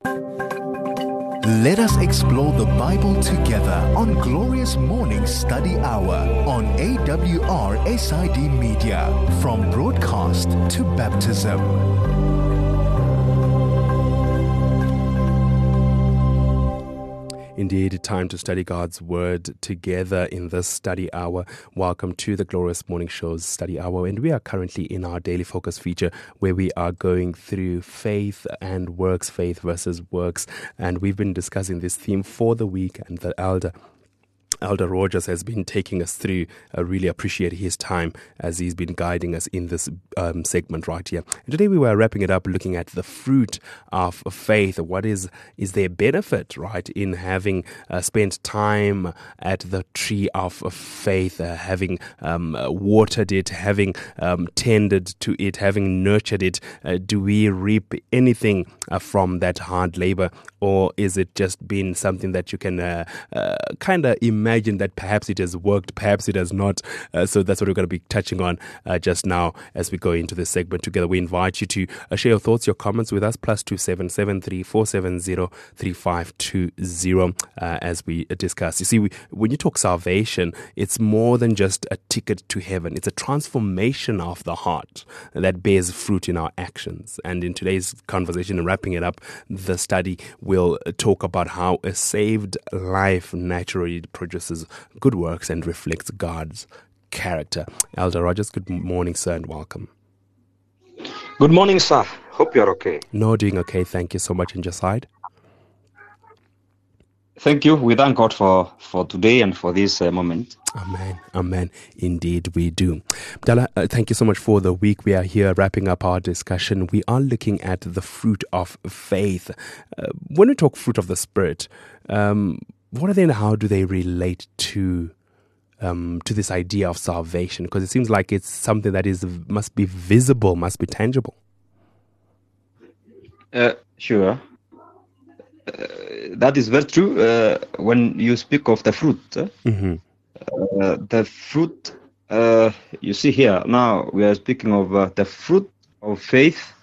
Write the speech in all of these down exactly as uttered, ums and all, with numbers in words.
Let us explore the Bible together on Glorious Morning Study Hour on A W R S I D Media, from broadcast to baptism. Indeed, time to study God's Word together in this study hour. Welcome to the Glorious Morning Show's study hour, and we are currently in our daily focus feature where we are going through faith and works, faith versus works, and we've been discussing this theme for the week, and the elder Elder Rogers has been taking us through. I really appreciate his time as he's been guiding us in this um, segment right here. And today we were wrapping it up, looking at the fruit of faith. What is is there benefit, right, in having uh, spent time at the tree of faith, uh, having um, watered it, having um, tended to it, having nurtured it? Uh, do we reap anything uh, from that hard labor, or is it just been something that you can uh, uh, kind of imagine that perhaps it has worked, perhaps it has not? Uh, so that's what we're going to be touching on uh, just now as we go into this segment together. We invite you to uh, share your thoughts, your comments with us, plus two seven seven three four seven zero three five two zero uh, as we discuss. You see, we, when you talk salvation, it's more than just a ticket to heaven. It's a transformation of the heart that bears fruit in our actions. And in today's conversation, and wrapping it up, the study will talk about how a saved life naturally produces good works and reflects God's character. Elder Rogers, good morning, sir, and welcome. Good morning, sir. Hope you're okay. No, doing okay. Thank you so much. On your side? Thank you. We thank God for, for today and for this uh, moment. Amen. Amen. Indeed, we do. Dala, uh, thank you so much for the week. We are here wrapping up our discussion. We are looking at the fruit of faith. Uh, when we talk fruit of the Spirit, um, what are they and how do they relate to um, to this idea of salvation? Because it seems like it's something that is must be visible, must be tangible. Uh, sure. Uh, that is very true. Uh, when you speak of the fruit, uh, mm-hmm. uh, the fruit, uh, you see here, now we are speaking of uh, the fruit of faith.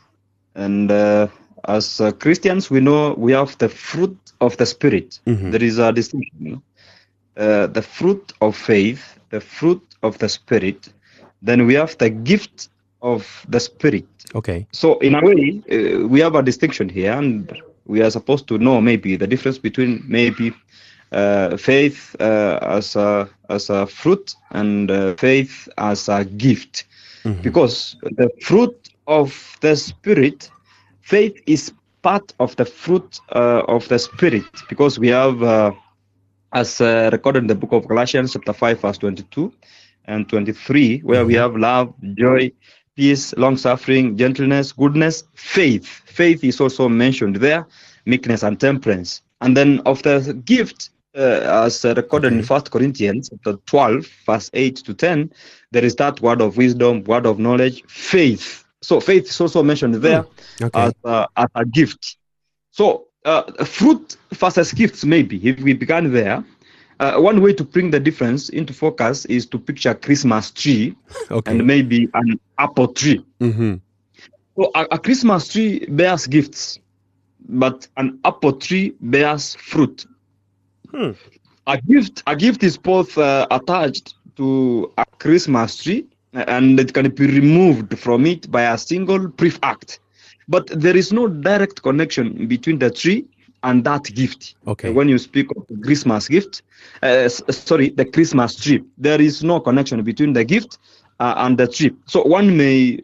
And uh, as uh, Christians, we know we have the fruit of the Spirit. Mm-hmm. There is a distinction. Uh, the fruit of faith, the fruit of the Spirit. Then we have the gift of the Spirit. Okay. So in a way, uh, we have a distinction here, and we are supposed to know maybe the difference between maybe uh, faith uh, as a as a fruit and uh, faith as a gift, mm-hmm. because the fruit of the Spirit, faith is part of the fruit uh, of the Spirit, because we have, uh, as uh, recorded in the book of Galatians, chapter five, verse twenty-two and twenty-three, where mm-hmm. we have love, joy, peace, long-suffering, gentleness, goodness, faith. Faith is also mentioned there, meekness and temperance. And then of the gift, uh, as recorded okay. in First Corinthians chapter twelve, verse eight to ten, there is that word of wisdom, word of knowledge, faith. So faith is also mentioned there mm. okay. as, uh, as a gift. So uh, fruit versus gifts, maybe, if we began there, Uh, one way to bring the difference into focus is to picture a Christmas tree okay. and maybe an apple tree. Mm-hmm. So a, a Christmas tree bears gifts, but an apple tree bears fruit. Hmm. A gift, a gift is both uh, attached to a Christmas tree, and it can be removed from it by a single brief act. But there is no direct connection between the tree and that gift. Okay. When you speak of the Christmas gift, uh, sorry, the Christmas tree, there is no connection between the gift uh, and the tree. So one may,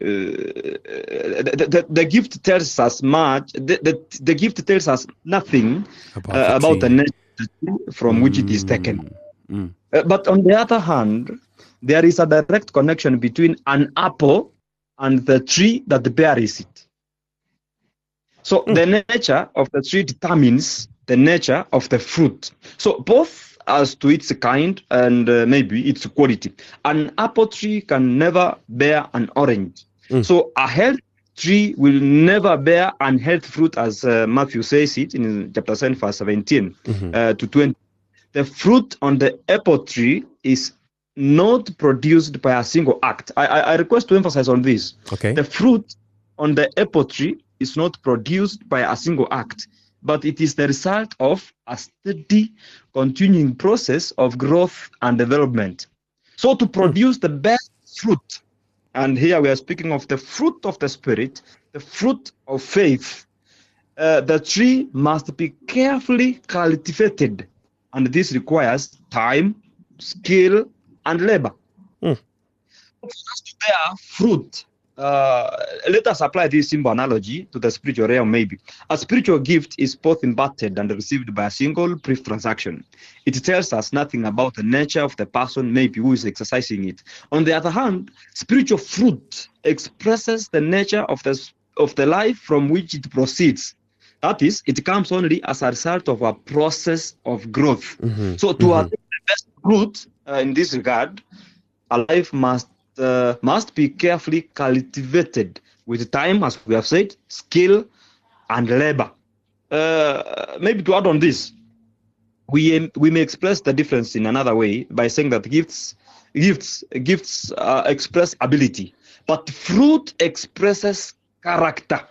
uh, the, the, the gift tells us much, the, the, the gift tells us nothing about, uh, the, about the nature from mm. which it is taken. Mm. Uh, but on the other hand, there is a direct connection between an apple and the tree that bears it. So mm. the nature of the tree determines the nature of the fruit. So both as to its kind and uh, maybe its quality. An apple tree can never bear an orange. Mm. So a healthy tree will never bear unhealthy fruit, as uh, Matthew says it in chapter seven, verse seventeen mm-hmm. uh, to twenty. The fruit on the apple tree is not produced by a single act. I, I, I request to emphasize on this. Okay. The fruit on the apple tree is not produced by a single act, but it is the result of a steady, continuing process of growth and development. So to produce the best fruit, and here we are speaking of the fruit of the Spirit, the fruit of faith, uh, the tree must be carefully cultivated, and this requires time, skill, and labor. Mm. For us to bear fruit, uh, let us apply this simple analogy to the spiritual realm. Maybe a spiritual gift is both imparted and received by a single brief transaction. It tells us nothing about the nature of the person maybe who is exercising it. On the other hand, spiritual fruit expresses the nature of the of the life from which it proceeds. That is, it comes only as a result of a process of growth. Mm-hmm. So to Mm-hmm. attain the best fruit uh, in this regard, a life must uh, must be carefully cultivated with time, as we have said, skill, and labor. Uh, maybe to add on this, we we may express the difference in another way by saying that gifts gifts gifts uh, express ability, but fruit expresses character.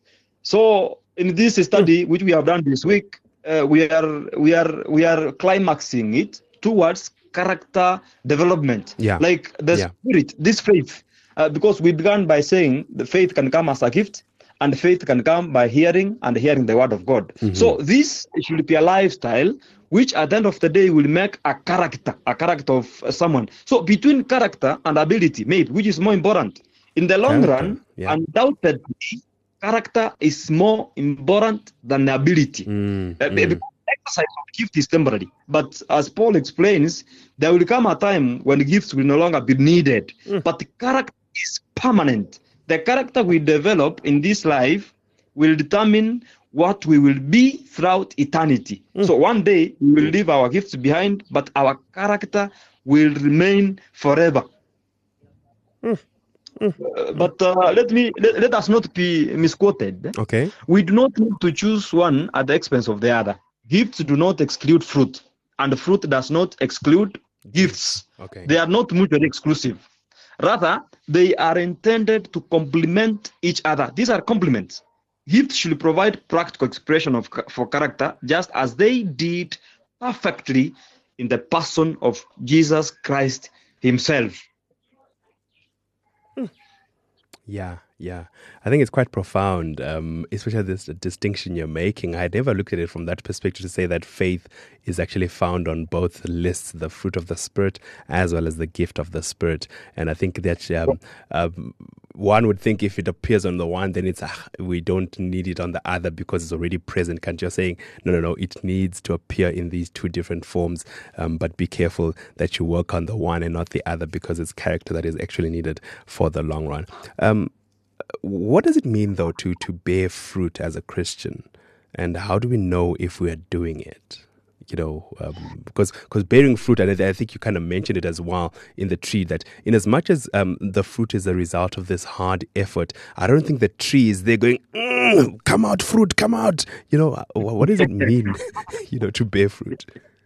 So in this study, which we have done this week, uh, we are we are we are climaxing it towards character development. Yeah. Like the Yeah. spirit, this faith, uh, because we began by saying the faith can come as a gift, and faith can come by hearing and hearing the word of God. Mhm. So this should be a lifestyle which at the end of the day will make a character, a character of uh, someone. So between character and ability, maybe, which is more important? In the long Character, run, yeah. undoubtedly, character is more important than the ability. Mm, Uh, mm. because exercise of gift is temporary, but as Paul explains, there will come a time when gifts will no longer be needed. Mm. But the character is permanent. The character we develop in this life will determine what we will be throughout eternity. Mm. So one day we will leave our gifts behind, but our character will remain forever. Mm. Uh, but uh, let me let, let us not be misquoted. Okay. We do not need to choose one at the expense of the other. Gifts do not exclude fruit, and fruit does not exclude gifts. Okay. They are not mutually exclusive. Rather, they are intended to complement each other. These are complements. Gifts should provide practical expression of for character, just as they did perfectly in the person of Jesus Christ himself. Yeah, yeah. I think it's quite profound, um, especially this distinction you're making. I never looked at it from that perspective to say that faith is actually found on both lists, the fruit of the Spirit as well as the gift of the Spirit. And I think that um, um, one would think if it appears on the one, then it's ah, we don't need it on the other because it's already present. Can't you saying, no, no, no, it needs to appear in these two different forms, um, but be careful that you work on the one and not the other because it's character that is actually needed for the long run. Um, What does it mean, though, to, to bear fruit as a Christian? And how do we know if we are doing it? You know, um, because because bearing fruit, and I think you kind of mentioned it as well in the tree, that in as much as um, the fruit is a result of this hard effort, I don't think the tree is there going, mm, come out, fruit, come out. You know, what does it mean, you know, to bear fruit?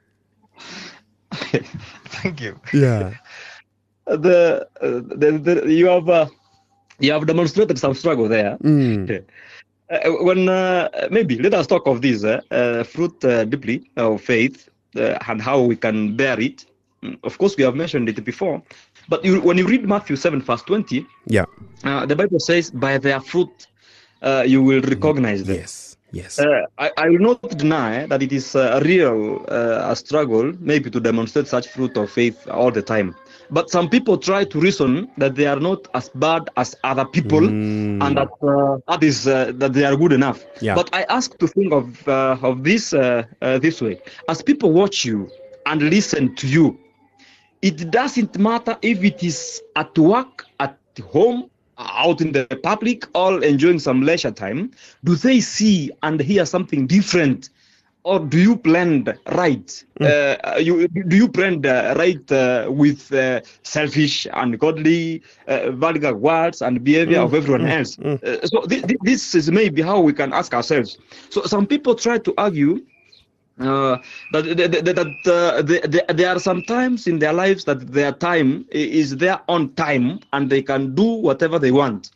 Thank you. Yeah. The, uh, the, the you have uh, you have demonstrated some struggle there. Mm. Uh, when uh, maybe let us talk of this uh, uh, fruit uh, deeply of faith uh, and how we can bear it. Of course, we have mentioned it before, but you, when you read Matthew seven verse twenty, Yeah. uh, the Bible says, "By their fruit uh, you will recognize them." Yes. Yes. Uh, I, I will not deny that it is a real uh, a struggle, maybe to demonstrate such fruit of faith all the time. But some people try to reason that they are not as bad as other people, Mm. and that uh, that is uh, that they are good enough. Yeah. But I ask to think of uh, of this uh, uh, this way: as people watch you and listen to you, it doesn't matter if it is at work, at home, out in the public, all enjoying some leisure time. Do they see and hear something different? Or do you blend right? Mm. Uh, you do you blend uh, right uh, with uh, selfish, ungodly, uh, vulgar words and behavior mm. of everyone mm. else? Mm. Uh, so th- th- this is maybe how we can ask ourselves. So some people try to argue uh, that that, that, that uh, they, they, there are some times in their lives that their time is their own time and they can do whatever they want.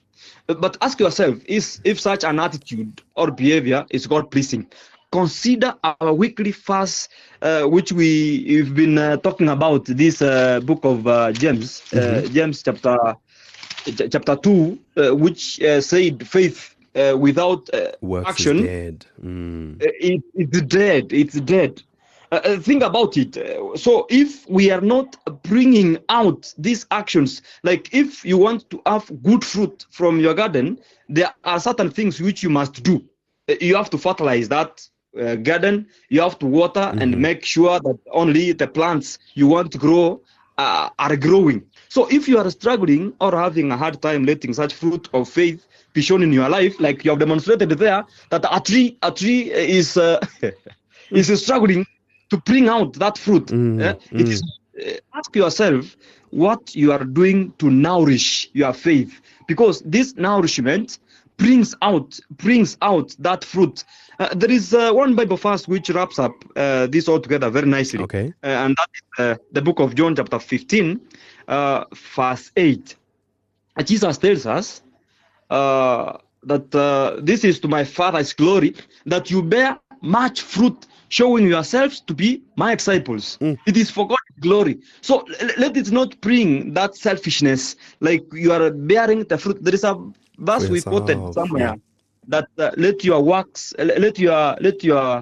But ask yourself, is if such an attitude or behavior is God-pleasing? Consider our weekly fast, uh, which we, we've been uh, talking about, this uh, book of uh, James, mm-hmm. uh, James chapter chapter two, uh, which uh, said faith uh, without uh, Works action is dead. Mm. uh, it, it's dead. It's dead. Uh, think about it. Uh, so if we are not bringing out these actions, like if you want to have good fruit from your garden, there are certain things which you must do. Uh, you have to fertilize that uh, garden. You have to water mm-hmm. and make sure that only the plants you want to grow uh, are growing. So if you are struggling or having a hard time letting such fruit of faith be shown in your life, like you have demonstrated there, that a tree, a tree is uh, is struggling to bring out that fruit. Mm, eh? mm. It is, uh, ask yourself what you are doing to nourish your faith, because this nourishment brings out brings out that fruit. Uh, there is uh, one Bible verse which wraps up uh, this all together very nicely. Okay. Uh, and that is uh, the book of John, chapter fifteen, uh, verse eight. Uh, Jesus tells us uh, that uh, this is to my Father's glory, that you bear much fruit, showing yourselves to be my disciples. Mm. It is for God's glory. So l- let it not bring that selfishness, like you are bearing the fruit. There is a verse we quoted somewhere, yeah. that uh, let your works, let your let your uh,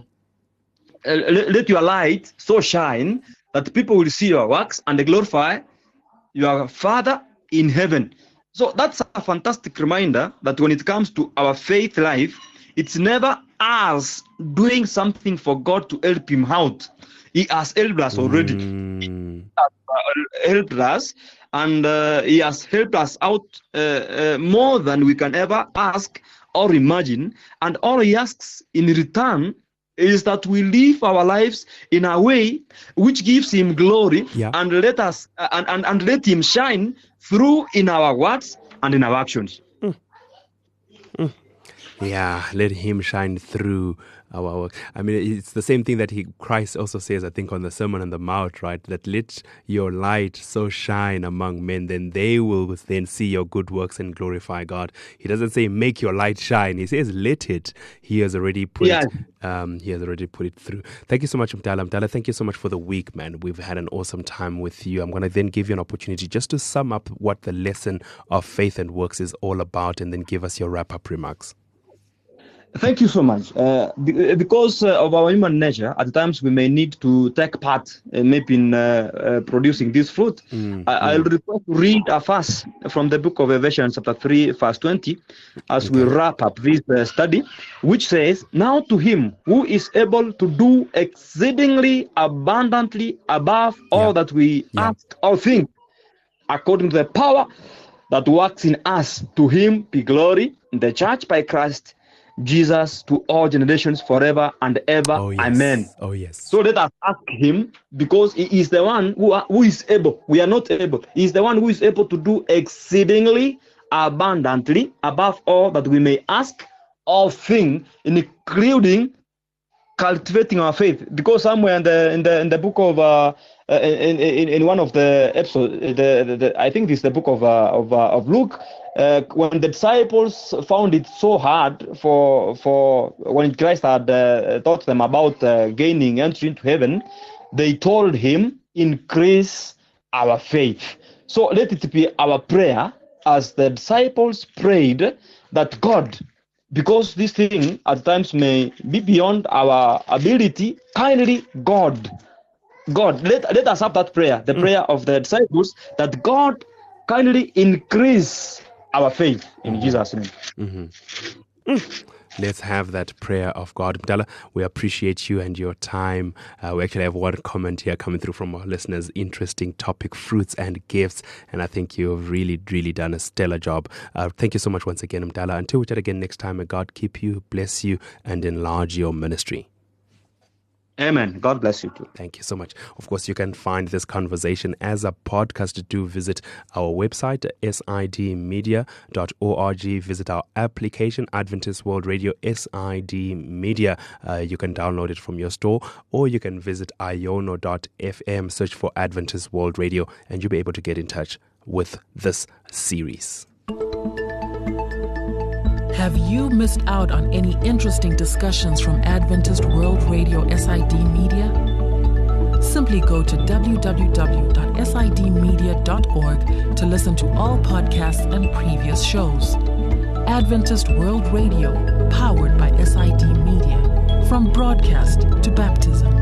let your light so shine that people will see your works and glorify your Father in heaven. So that's a fantastic reminder that when it comes to our faith life, it's never us doing something for God to help him out. He has helped us already. Mm. He has helped us, and uh, he has helped us out uh, uh, more than we can ever ask or imagine. And all he asks in return is that we live our lives in a way which gives him glory, yeah. and let us uh, and, and, and let him shine through in our words and in our actions. Mm. Mm. Yeah, let him shine through our work. I mean, it's the same thing that he Christ also says, I think, on the Sermon on the Mount, right? That let your light so shine among men, then they will then see your good works and glorify God. He doesn't say make your light shine. He says let it. He has already put yeah. it. Um, he has already put it through. Thank you so much, Mdala. Mdala, thank you so much for the week, man. We've had an awesome time with you. I'm going to then give you an opportunity just to sum up what the lesson of faith and works is all about, and then give us your wrap-up remarks. Thank you so much. Uh, because uh, of our human nature, at times we may need to take part, uh, maybe in uh, uh, producing this fruit. Mm, I, mm. I'll request to read a verse from the book of Ephesians, chapter three, verse twenty, as okay. we wrap up this uh, study, which says, "Now to him who is able to do exceedingly abundantly above all yeah. that we yeah. ask or think, according to the power that works in us, to him be glory in the church by Christ Jesus to all generations forever and ever. Oh, yes. Amen." Oh, yes. So let us ask him, because he is the one who, are, who is able. We are not able. He is the one who is able to do exceedingly abundantly above all that we may ask or think, including cultivating our faith. Because somewhere in the in the in the book of uh, uh in, in in one of the episodes, the, the, the I think this is the book of uh, of uh, of Luke. Uh, when the disciples found it so hard for for when Christ had uh, taught them about uh, gaining entry into heaven, they told him, "Increase our faith." So let it be our prayer, as the disciples prayed, that God, because this thing at times may be beyond our ability, kindly God, God, let, let us have that prayer, the mm. prayer of the disciples, that God kindly increase our faith in mm-hmm. Jesus' name. Mm-hmm. Mm. Let's have that prayer of God. Mdala, we appreciate you and your time. Uh, we actually have one comment here coming through from our listeners. Interesting topic, fruits and gifts. And I think you've really, really done a stellar job. Uh, thank you so much once again, Mdala. Until we chat again next time, may God keep you, bless you, and enlarge your ministry. Amen. God bless you too. Thank you so much. Of course, you can find this conversation as a podcast. Do visit our website, S I D media dot org. Visit our application, Adventist World Radio, S I D Media. Uh, you can download it from your store, or you can visit iono dot f m, search for Adventist World Radio, and you'll be able to get in touch with this series. Have you missed out on any interesting discussions from Adventist World Radio S I D Media? Simply go to w w w dot s i d media dot org to listen to all podcasts and previous shows. Adventist World Radio, powered by S I D Media. From broadcast to baptism.